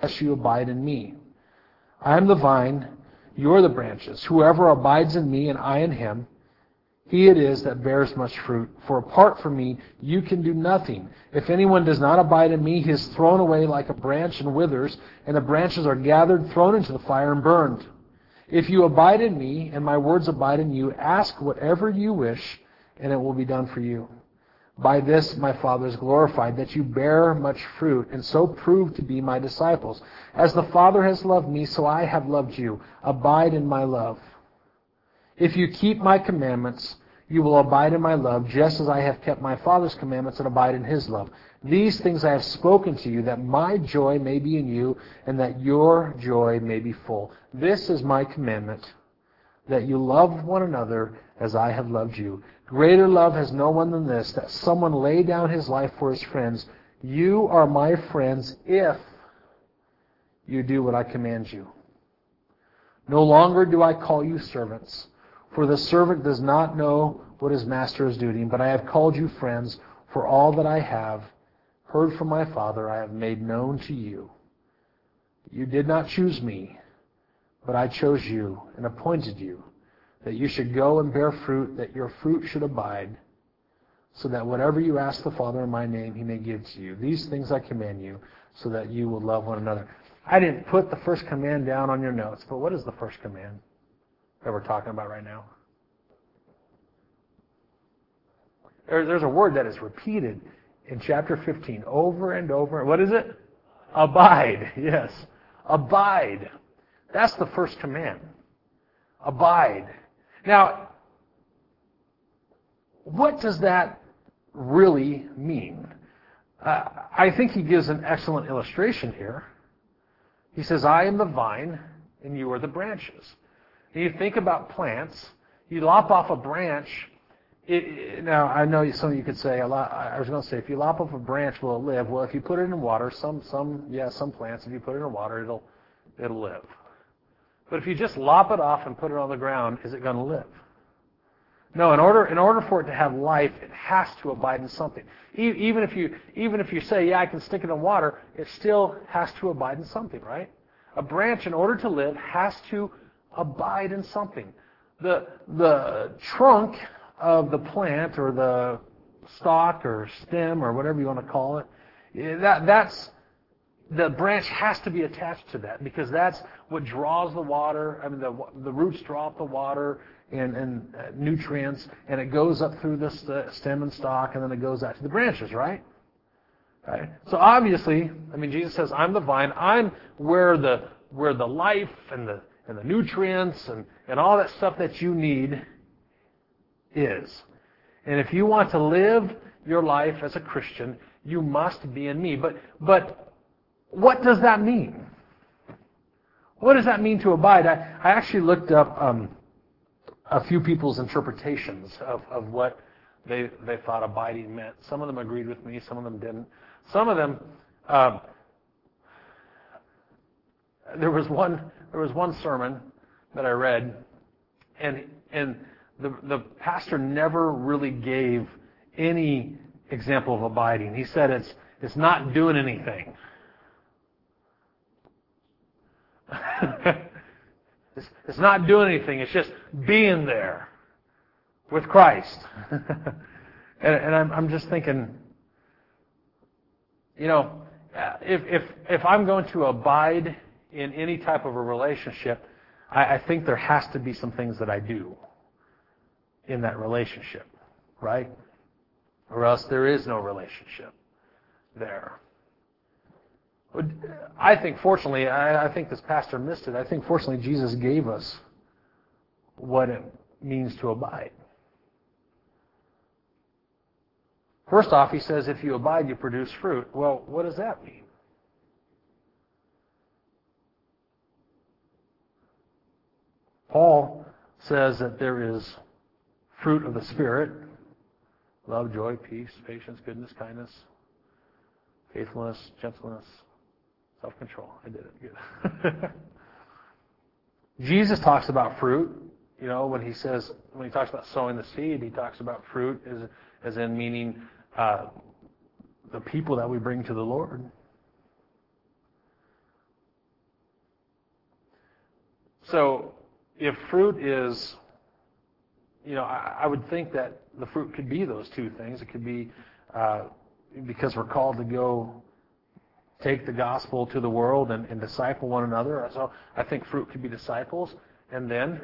unless you abide in me. I am the vine, you are the branches. Whoever abides in me and I in him, he it is that bears much fruit. For apart from me, you can do nothing. If anyone does not abide in me, he is thrown away like a branch and withers, and the branches are gathered, thrown into the fire, and burned. If you abide in me, and my words abide in you, ask whatever you wish, and it will be done for you. By this my Father is glorified, that you bear much fruit, and so prove to be my disciples. As the Father has loved me, so I have loved you. Abide in my love. If you keep my commandments, you will abide in my love, just as I have kept my Father's commandments and abide in his love. These things I have spoken to you, that my joy may be in you, and that your joy may be full. This is my commandment, that you love one another as I have loved you. Greater love has no one than this, that someone lay down his life for his friends. You are my friends if you do what I command you. No longer do I call you servants, for the servant does not know what his master is doing, but I have called you friends, for all that I have heard from my Father I have made known to you. You did not choose me, but I chose you and appointed you, that you should go and bear fruit, that your fruit should abide, so that whatever you ask the Father in my name, he may give to you. These things I command you, so that you will love one another. I didn't put the first command down on your notes, but what is the first command that we're talking about right now? There's a word that is repeated in chapter 15 over and over. What is it? Abide. Yes. Abide. That's the first command. Abide. Now, what does that really mean? I think he gives an excellent illustration here. He says, I am the vine, and you are the branches. And you think about plants, you lop off a branch. Now, I know some of you could say, I was going to say, if you lop off a branch, will it live? Well, if you put it in water, some plants, if you put it in water, it'll live. But if you just lop it off and put it on the ground, is it going to live? No, in order for it to have life, it has to abide in something. Even if you say, yeah, I can stick it in water, it still has to abide in something, right? A branch, in order to live, has to abide in something. The trunk of the plant, or the stalk or stem, or whatever you want to call it, the branch has to be attached to that, because that's what draws the water. I mean, the roots draw up the water and nutrients, and it goes up through the stem and stalk, and then it goes out to the branches, right? Right. So obviously, I mean, Jesus says, I'm the vine. I'm where the life and the nutrients and all that stuff that you need is. And if you want to live your life as a Christian, you must be in me. But what does that mean? What does that mean to abide? I actually looked up a few people's interpretations of what they thought abiding meant. Some of them agreed with me, some of them didn't. Some of them, there was one sermon that I read, and the pastor never really gave any example of abiding. He said it's not doing anything. It's not doing anything. It's just being there with Christ. and I'm just thinking, you know, if I'm going to abide in any type of a relationship, I think there has to be some things that I do in that relationship, right? Or else there is no relationship there. I think, fortunately, I think this pastor missed it. I think, fortunately, Jesus gave us what it means to abide. First off, he says, if you abide, you produce fruit. Well, what does that mean? Paul says that there is fruit of the Spirit: love, joy, peace, patience, goodness, kindness, faithfulness, gentleness, self-control. I did it. Good. Jesus talks about fruit. You know, when he talks about sowing the seed, he talks about fruit as in meaning the people that we bring to the Lord. So if fruit is, I would think that the fruit could be those two things. It could be because we're called to go take the gospel to the world and disciple one another. So I think fruit could be disciples. And then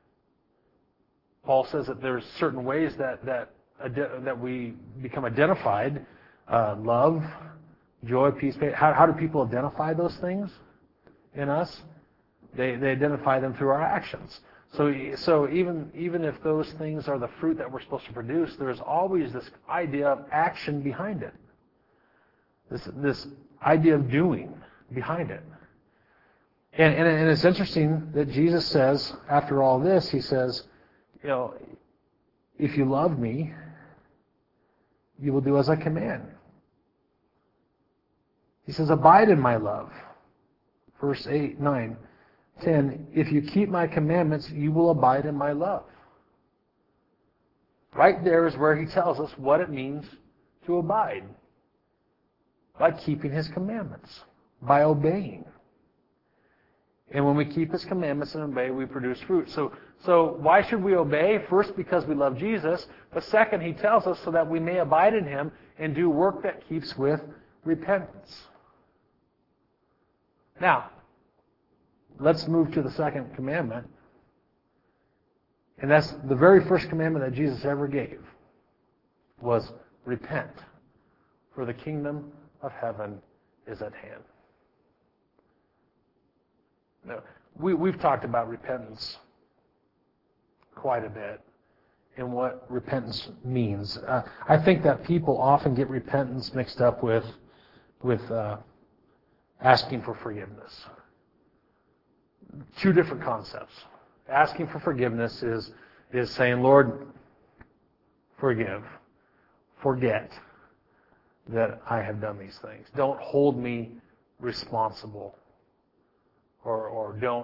Paul says that there's certain ways that we become identified. Love, joy, peace, faith. How do people identify those things in us? They identify them through our actions. So even if those things are the fruit that we're supposed to produce, there's always this idea of action behind it. This idea of doing behind it. And it's interesting that Jesus says, after all this, he says, if you love me, you will do as I command. He says, abide in my love. Verse 8, 9, 10, if you keep my commandments, you will abide in my love. Right there is where he tells us what it means to abide. By keeping his commandments. By obeying. And when we keep his commandments and obey, we produce fruit. So why should we obey? First, because we love Jesus. But second, he tells us so that we may abide in him and do work that keeps with repentance. Now, let's move to the second commandment. And that's the very first commandment that Jesus ever gave. Was repent. For the kingdom of heaven is at hand. Now, we've talked about repentance quite a bit and what repentance means. I think that people often get repentance mixed up with asking for forgiveness. Two different concepts. Asking for forgiveness is saying, Lord, forgive, forget that I have done these things. Don't hold me responsible. Or don't,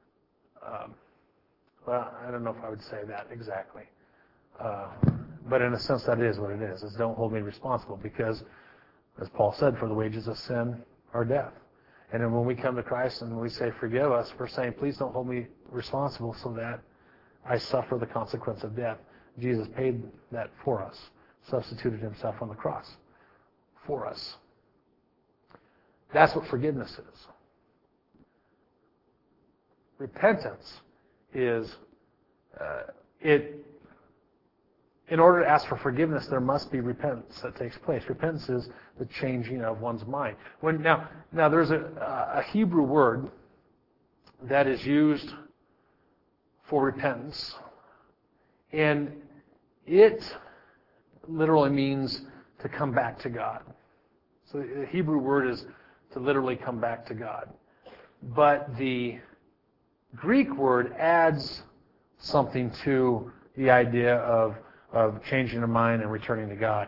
well, I don't know if I would say that exactly. But in a sense, that is what it is don't hold me responsible. Because, as Paul said, for the wages of sin are death. And then when we come to Christ and we say, forgive us, we're saying, please don't hold me responsible so that I suffer the consequence of death. Jesus paid that for us, substituted himself on the cross for us. That's what forgiveness is. Repentance is, in order to ask for forgiveness, there must be repentance that takes place. Repentance is the changing of one's mind. Now there's a Hebrew word that is used for repentance, and it literally means to come back to God. So the Hebrew word is to literally come back to God. But the Greek word adds something to the idea of changing the mind and returning to God.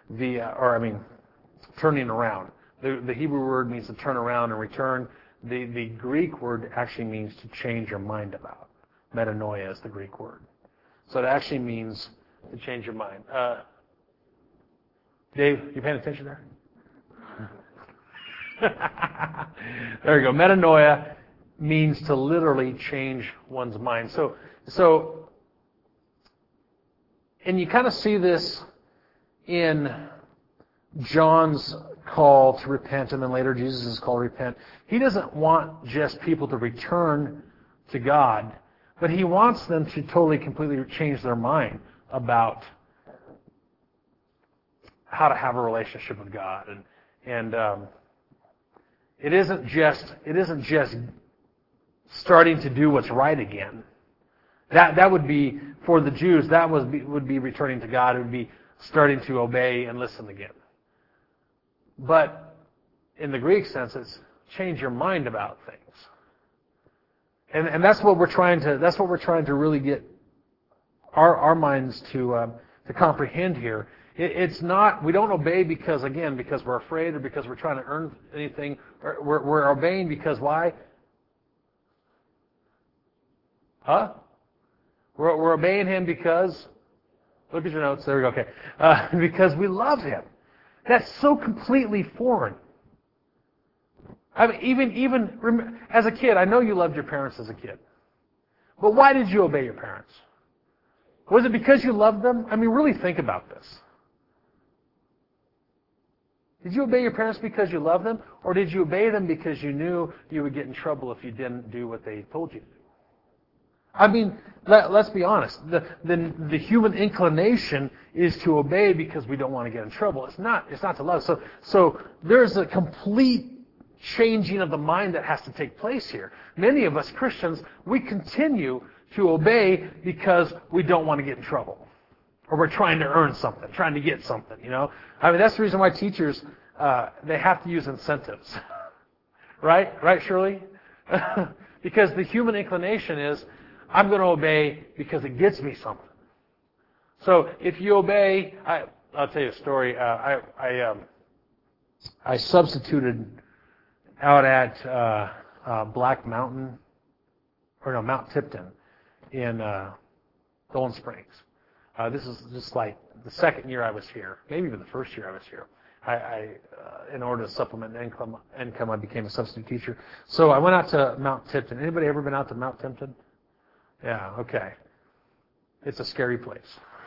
Turning around. The Hebrew word means to turn around and return. The Greek word actually means to change your mind about. Metanoia is the Greek word. So it actually means to change your mind. Dave, you paying attention there? There you go. Metanoia means to literally change one's mind. So, and you kind of see this in John's call to repent, and then later Jesus' call to repent. He doesn't want just people to return to God, but he wants them to totally, completely change their mind about how to have a relationship with God. And it isn't just starting to do what's right again. That would be, for the Jews, that would be returning to God. It would be starting to obey and listen again. But in the Greek sense, it's change your mind about things. And that's what we're trying to really get our minds to comprehend here. It's not, we don't obey because we're afraid or because we're trying to earn anything. We're obeying because why? We're obeying him because, look at your notes, there we go, okay. Because we love him. That's so completely foreign. I mean, even as a kid, I know you loved your parents as a kid. But why did you obey your parents? Was it because you loved them? I mean, really think about this. Did you obey your parents because you loved them? Or did you obey them because you knew you would get in trouble if you didn't do what they told you to do? I mean, let's be honest. The human inclination is to obey because we don't want to get in trouble. It's not to love. So there's a complete changing of the mind that has to take place here. Many of us Christians, we continue to obey because we don't want to get in trouble. Or we're trying to earn something, trying to get something, you know. I mean, that's the reason why teachers, they have to use incentives. Right? Right, Shirley? Because the human inclination is, I'm going to obey because it gets me something. So if you obey, I'll tell you a story. I substituted out at Black Mountain, or no, Mount Tipton in Golden Springs. This is just like the second year I was here, maybe even the first year I was here. In order to supplement income, I became a substitute teacher. So I went out to Mount Tipton. Anybody ever been out to Mount Tipton? Yeah, okay. It's a scary place.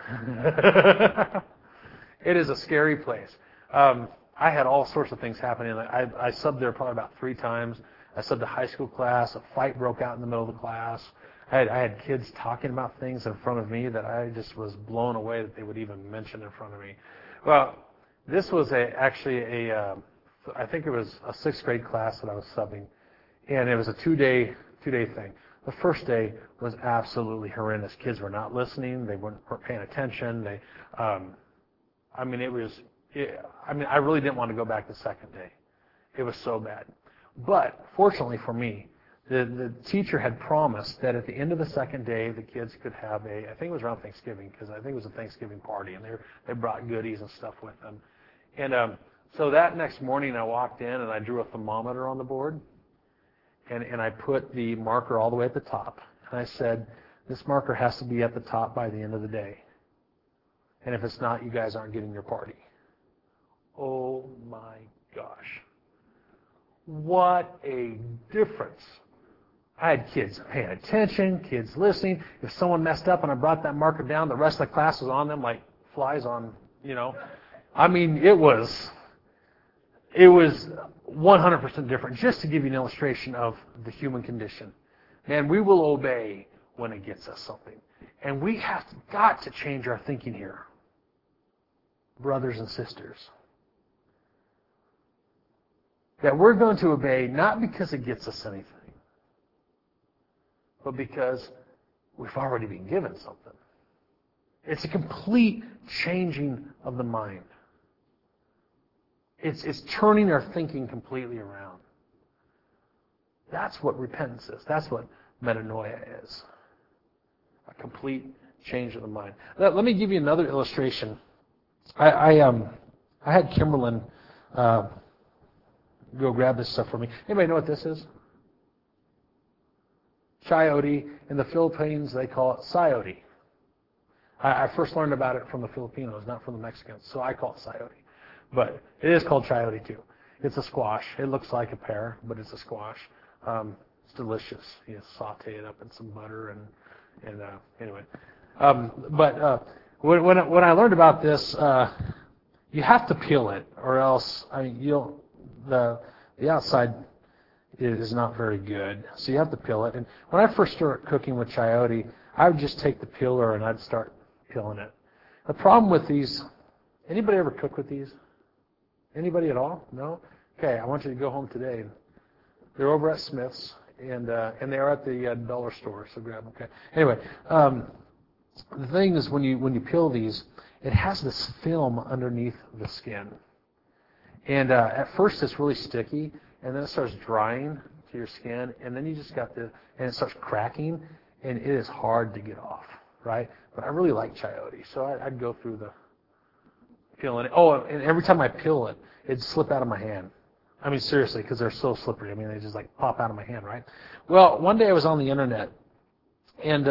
It is a scary place. I had all sorts of things happening. I subbed there probably about 3 times. I subbed a high school class. A fight broke out in the middle of the class. I had kids talking about things in front of me that I just was blown away that they would even mention in front of me. Well, this was actually I think it was a 6th grade class that I was subbing, and it was a 2-day thing. The first day was absolutely horrendous. Kids were not listening. They weren't paying attention. I really didn't want to go back the second day. It was so bad. But fortunately for me, the teacher had promised that at the end of the second day, the kids could have I think it was around Thanksgiving, because I think it was a Thanksgiving party, and they brought goodies and stuff with them. And so that next morning, I walked in and I drew a thermometer on the board, and I put the marker all the way at the top. And I said, this marker has to be at the top by the end of the day. And if it's not, you guys aren't getting your party. Oh my gosh. What a difference. I had kids paying attention, kids listening. If someone messed up and I brought that marker down, the rest of the class was on them like flies on, you know. I mean, it was 100% different. Just to give you an illustration of the human condition. Man, we will obey when it gets us something. And we have got to change our thinking here, brothers and sisters. That we're going to obey not because it gets us anything, but because we've already been given something. It's a complete changing of the mind. It's turning our thinking completely around. That's what repentance is. That's what metanoia is. A complete change of the mind. Let me give you another illustration. I had Kimberlyn go grab this stuff for me. Anybody know what this is? Chayote. In the Philippines, they call it sayote. I first learned about it from the Filipinos, not from the Mexicans, so I call it sayote. But it is called chayote too. It's a squash. It looks like a pear, but it's a squash. It's delicious. You saute it up in some butter and anyway. But when I learned about this, you have to peel it, or else the outside is not very good. So you have to peel it. And when I first started cooking with chayote, I would just take the peeler and I'd start peeling it. The problem with these, anybody ever cook with these? Anybody at all? No? Okay, I want you to go home today. They're over at Smith's, and they are at the dollar store, so grab them. Okay. Anyway, the thing is when you peel these, it has this film underneath the skin. And at first it's really sticky, and then it starts drying to your skin, and then you just and it starts cracking, and it is hard to get off, right? But I really like chayote, so I'd go through the peeling it. Oh, and every time I peel it, it'd slip out of my hand. I mean, seriously, because they're so slippery. I mean, they just like pop out of my hand, right? Well, one day I was on the internet, and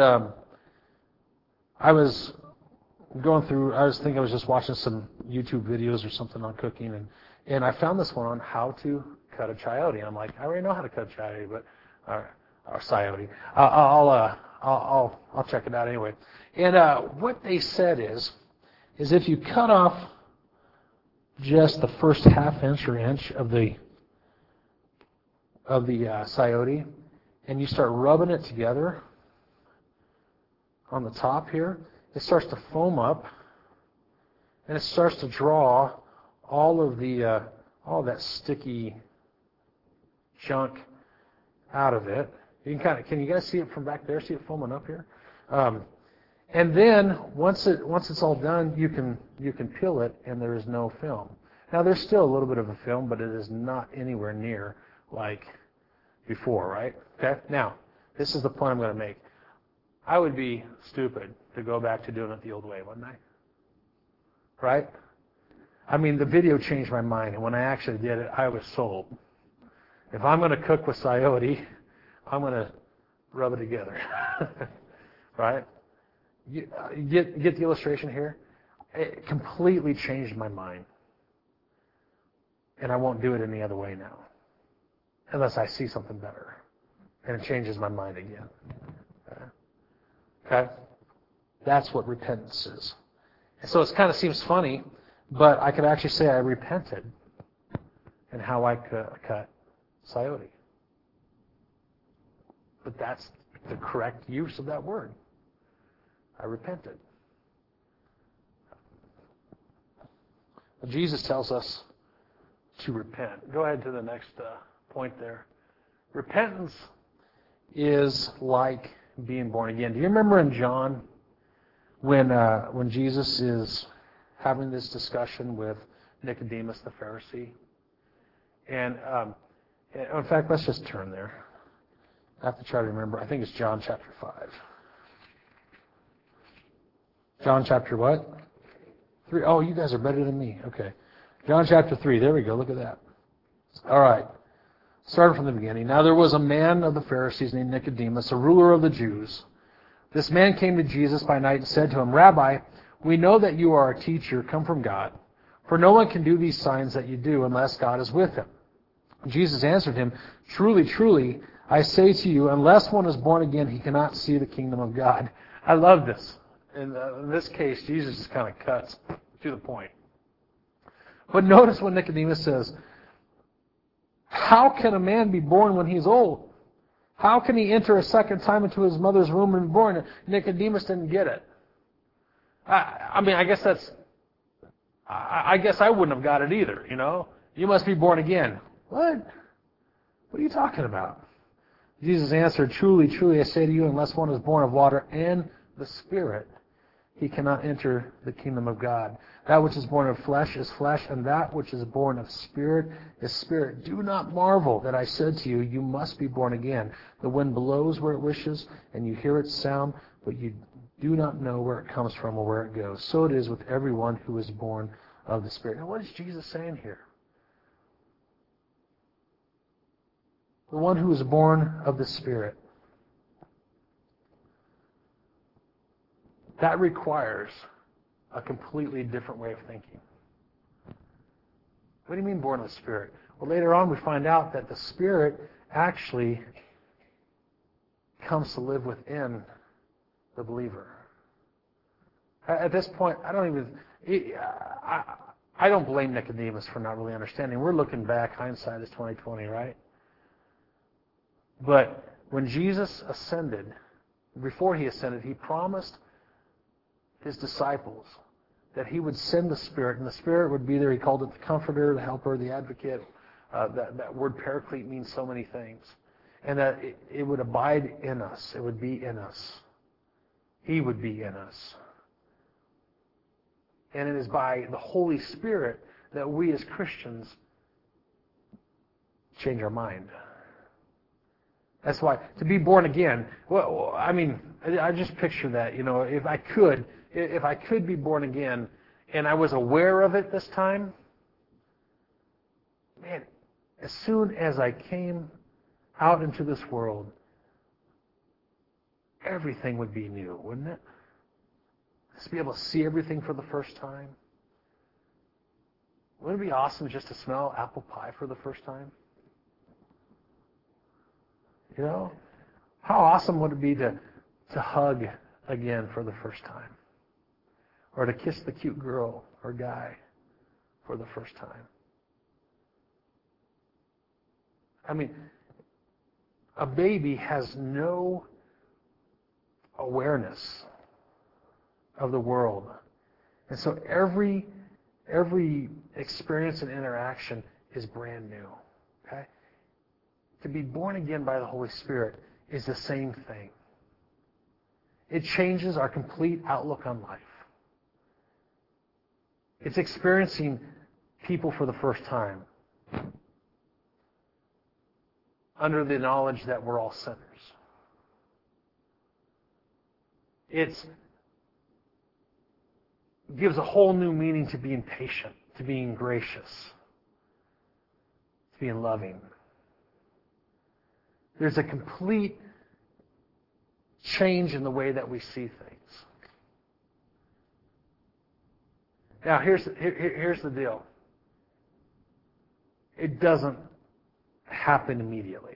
I was going through, I was just watching some YouTube videos or something on cooking, and I found this one on how to cut a chayote. And I'm like, I already know how to cut chayote, but or sayote. I'll check it out anyway. And what they said is if you cut off just the first half inch or inch of the Coyote, and you start rubbing it together on the top here, it starts to foam up, and it starts to draw all of that sticky junk out of it. Can you guys see it from back there? See it foaming up here? And then once it's all done, you can peel it, and there is no film. Now there's still a little bit of a film, but it is not anywhere near like before, right? Okay. Now this is the point I'm going to make. I would be stupid to go back to doing it the old way, wouldn't I? Right? I mean, the video changed my mind, and when I actually did it, I was sold. If I'm going to cook with Coyote, I'm going to rub it together. Right? You get the illustration here? It completely changed my mind. And I won't do it any other way now. Unless I see something better. And it changes my mind again. Okay? That's what repentance is. And so it kind of seems funny, but I could actually say I repented in how I cut Coyote. But that's the correct use of that word. I repented. Well, Jesus tells us to repent. Go ahead to the next point there. Repentance is like being born again. Do you remember in John when Jesus is having this discussion with Nicodemus the Pharisee? And in fact, let's just turn there. I have to try to remember. I think it's John chapter 5. John chapter what? 3. Oh, you guys are better than me. Okay. John chapter 3. There we go. Look at that. All right. Starting from the beginning. Now there was a man of the Pharisees named Nicodemus, a ruler of the Jews. This man came to Jesus by night and said to him, Rabbi, we know that you are a teacher come from God, for no one can do these signs that you do unless God is with him. Jesus answered him, Truly, truly, I say to you, unless one is born again, he cannot see the kingdom of God. I love this. In this case, Jesus just kind of cuts to the point. But notice what Nicodemus says. How can a man be born when he's old? How can he enter a second time into his mother's womb and be born? Nicodemus didn't get it. I mean, I guess I wouldn't have got it either, you know. You must be born again. What? What are you talking about? Jesus answered, Truly, truly, I say to you, unless one is born of water and the Spirit, he cannot enter the kingdom of God. That which is born of flesh is flesh, and that which is born of spirit is spirit. Do not marvel that I said to you, you must be born again. The wind blows where it wishes, and you hear its sound, but you do not know where it comes from or where it goes. So it is with everyone who is born of the Spirit. Now, what is Jesus saying here? The one who is born of the Spirit. That requires a completely different way of thinking. What do you mean born of the Spirit? Well, later on we find out that the Spirit actually comes to live within the believer. At this point, I don't blame Nicodemus for not really understanding. We're looking back, hindsight is 20/20, right? But when Jesus ascended, before he ascended, he promised his disciples that he would send the Spirit, and the Spirit would be there. He called it the Comforter, the Helper, the Advocate. That word Paraclete means so many things. And that it would abide in us. It would be in us. He would be in us. And it is by the Holy Spirit that we as Christians change our mind. That's why, to be born again, well, I mean, I just picture that, you know, if I could be born again and I was aware of it this time, man, as soon as I came out into this world, everything would be new, wouldn't it? Just be able to see everything for the first time. Wouldn't it be awesome just to smell apple pie for the first time? You know? How awesome would it be to to hug again for the first time, or to kiss the cute girl or guy for the first time. I mean, a baby has no awareness of the world. And so every experience and interaction is brand new. Okay? To be born again by the Holy Spirit is the same thing. It changes our complete outlook on life. It's experiencing people for the first time under the knowledge that we're all sinners. It gives a whole new meaning to being patient, to being gracious, to being loving. There's a complete change in the way that we see things. Now, here's the deal. It doesn't happen immediately.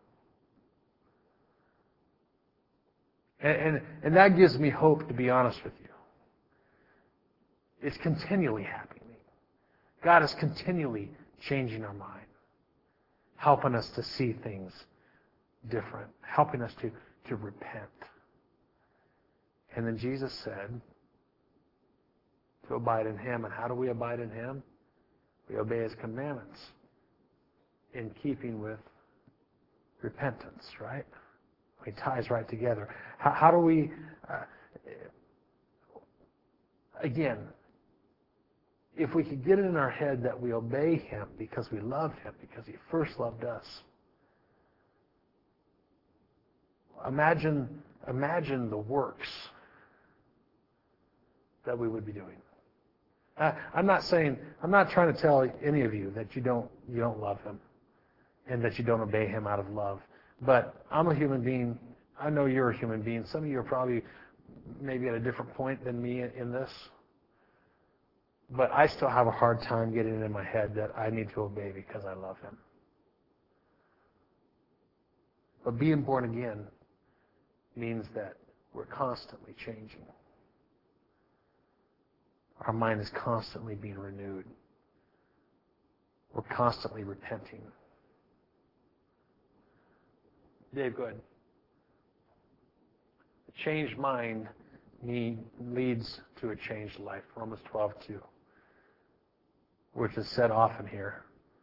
And that gives me hope, to be honest with you. It's continually happening. God is continually changing our mind, helping us to see things different, helping us to repent. And then Jesus said to abide in Him. And how do we abide in Him? We obey His commandments in keeping with repentance, right? It ties right together. How do we, again, if we could get it in our head that we obey Him because we love Him, because He first loved us, imagine the works that we would be doing. I'm not trying to tell any of you that you don't love Him and that you don't obey Him out of love. But I'm a human being. I know you're a human being. Some of you are probably maybe at a different point than me in this. But I still have a hard time getting it in my head that I need to obey because I love Him. But being born again means that we're constantly changing. Our mind is constantly being renewed. We're constantly repenting. Dave, go ahead. A changed mind leads to a changed life. Romans 12:2, which is said often here.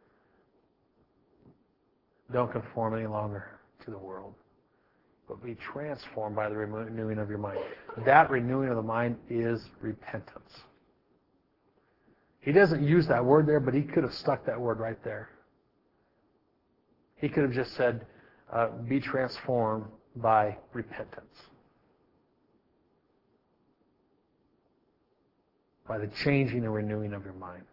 Don't conform any longer to the world, but be transformed by the renewing of your mind. That renewing of the mind is repentance. He doesn't use that word there, but he could have stuck that word right there. He could have just said, be transformed by repentance. By the changing and renewing of your mind.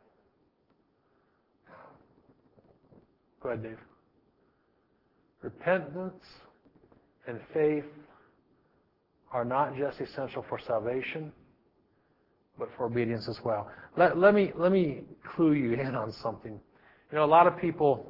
Go ahead, Dave. Repentance and faith are not just essential for salvation, but for obedience as well. Let me clue you in on something. You know, a lot of people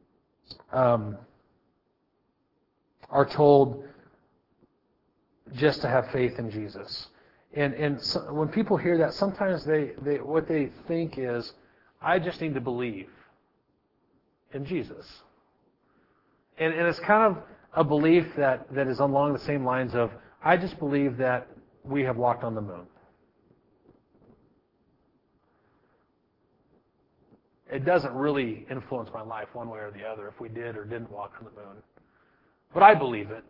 are told just to have faith in Jesus. And so when people hear that, sometimes they what they think is, I just need to believe in Jesus. And it's kind of a belief that is along the same lines of, I just believe that we have walked on the moon. It doesn't really influence my life one way or the other if we did or didn't walk on the moon. But I believe it.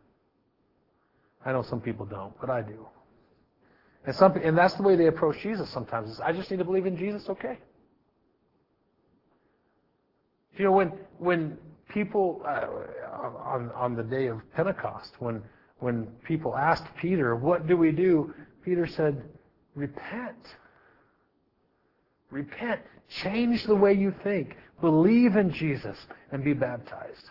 I know some people don't, but I do. And that's the way they approach Jesus sometimes. Is, I just need to believe in Jesus, okay. You know, when people, on the day of Pentecost, when people asked Peter, what do we do? Peter said, repent. Repent. Change the way you think. Believe in Jesus and be baptized.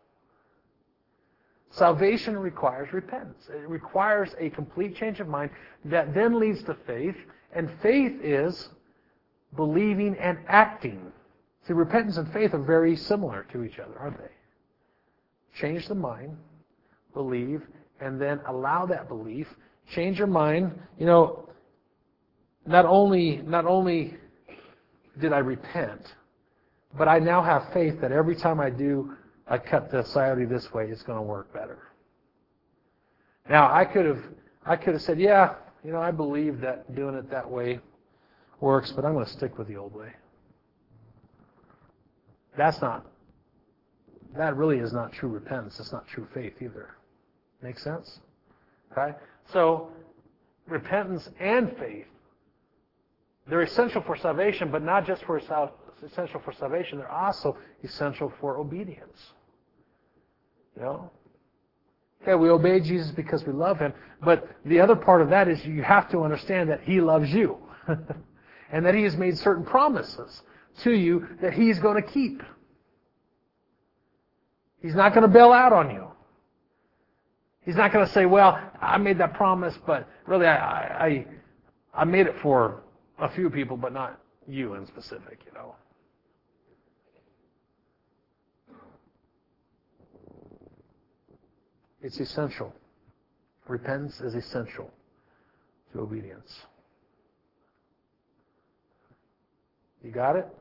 Salvation requires repentance. It requires a complete change of mind that then leads to faith. And faith is believing and acting. See, repentance and faith are very similar to each other, aren't they? Change the mind, believe, and then allow that belief, change your mind. You know, not only did I repent, but I now have faith that every time I cut the coyote this way, it's going to work better. Now, I could have said, yeah, you know, I believe that doing it that way works, but I'm going to stick with the old way. That really is not true repentance. It's not true faith either. Make sense? Okay? So, repentance and faith, they're essential for salvation, but not just essential for salvation. They're also essential for obedience. You know? Okay, we obey Jesus because we love Him, but the other part of that is you have to understand that He loves you. And that He has made certain promises to you that He's going to keep. He's not going to bail out on you. He's not going to say, well, I made that promise, but really I made it for a few people, but not you in specific, you know. It's essential. Repentance is essential to obedience. You got it?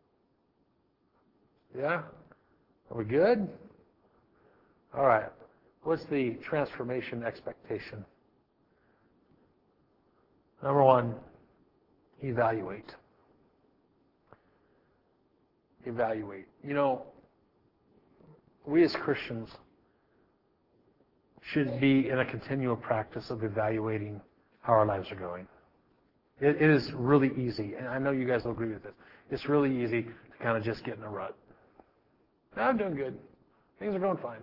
Yeah? Are we good? All right. What's the transformation expectation? Number one, evaluate. Evaluate. You know, we as Christians should be in a continual practice of evaluating how our lives are going. It is really easy, and I know you guys will agree with this. It's really easy to kind of just get in a rut. I'm doing good. Things are going fine.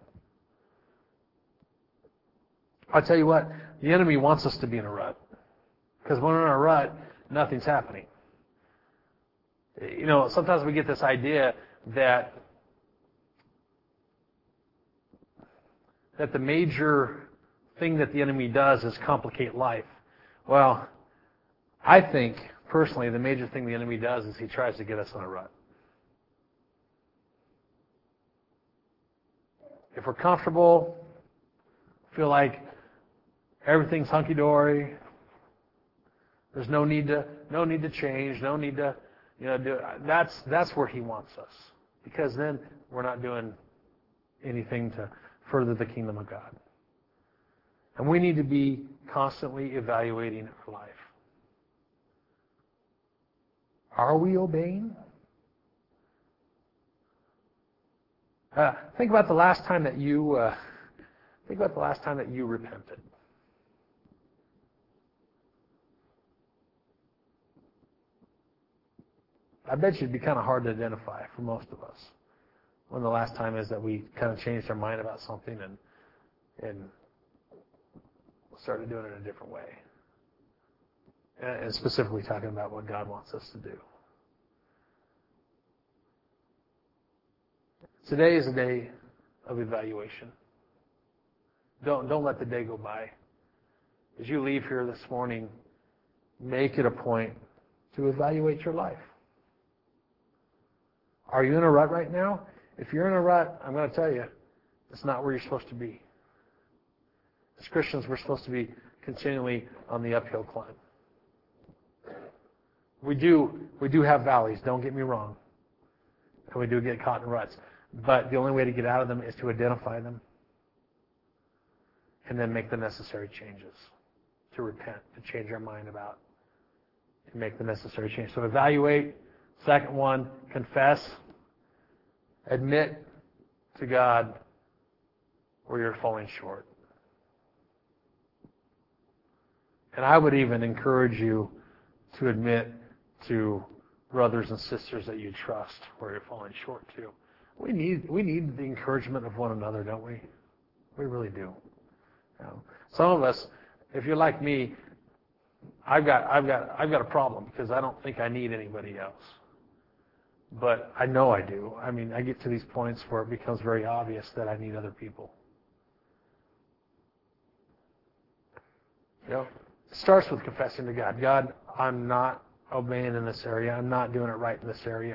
I'll tell you what, the enemy wants us to be in a rut. Because when we're in a rut, nothing's happening. You know, sometimes we get this idea that the major thing that the enemy does is complicate life. Well, I think, personally, the major thing the enemy does is he tries to get us in a rut. If we're comfortable, feel like everything's hunky-dory, there's no need to change, no need to, you know, do that's where he wants us. Because then we're not doing anything to further the kingdom of God. And we need to be constantly evaluating our life. Are we obeying? Think about the last time that you repented. I bet you it'd be kind of hard to identify for most of us when the last time is that we kind of changed our mind about something and started doing it a different way. And specifically talking about what God wants us to do. Today is a day of evaluation. Don't let the day go by. As you leave here this morning, make it a point to evaluate your life. Are you in a rut right now? If you're in a rut, I'm going to tell you, it's not where you're supposed to be. As Christians, we're supposed to be continually on the uphill climb. We do have valleys, don't get me wrong. And we do get caught in ruts. But the only way to get out of them is to identify them and then make the necessary changes. To repent, to change our mind about, to make the necessary change. So evaluate. Second one, confess. Admit to God where you're falling short. And I would even encourage you to admit to brothers and sisters that you trust where you're falling short too. We need the encouragement of one another, don't we? We really do. You know, some of us, if you're like me, I've got a problem because I don't think I need anybody else. But I know I do. I mean, I get to these points where it becomes very obvious that I need other people. You know, it starts with confessing to God. God, I'm not obeying in this area. I'm not doing it right in this area.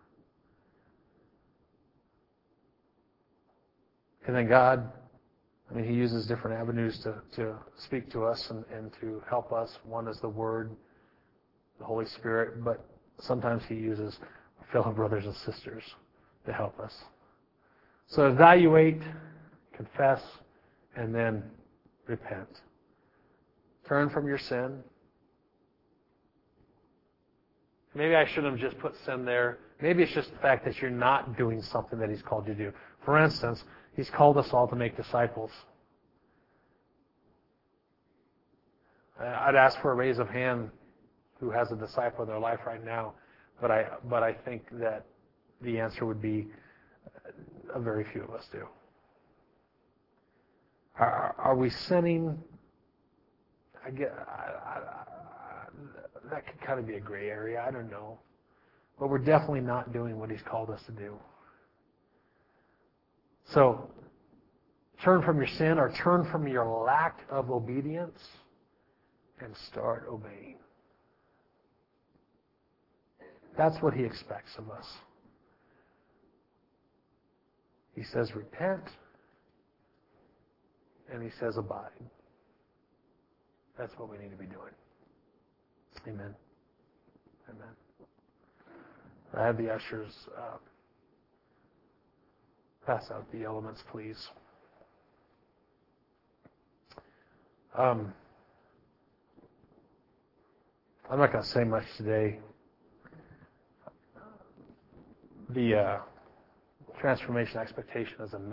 And then, God, I mean, He uses different avenues to speak to us and to help us. One is the Word, the Holy Spirit, but sometimes He uses our fellow brothers and sisters to help us. So evaluate, confess, and then repent. Turn from your sin. Maybe I shouldn't have just put sin there. Maybe it's just the fact that you're not doing something that He's called you to do. For instance, He's called us all to make disciples. I'd ask for a raise of hand who has a disciple in their life right now, but I think that the answer would be a very few of us do. Are we sinning? That could kind of be a gray area. I don't know. But we're definitely not doing what He's called us to do. So, turn from your sin or turn from your lack of obedience and start obeying. That's what He expects of us. He says repent, and He says abide. That's what we need to be doing. Amen. Amen. I have the ushers pass out the elements, please. I'm not going to say much today. The transformation expectation is a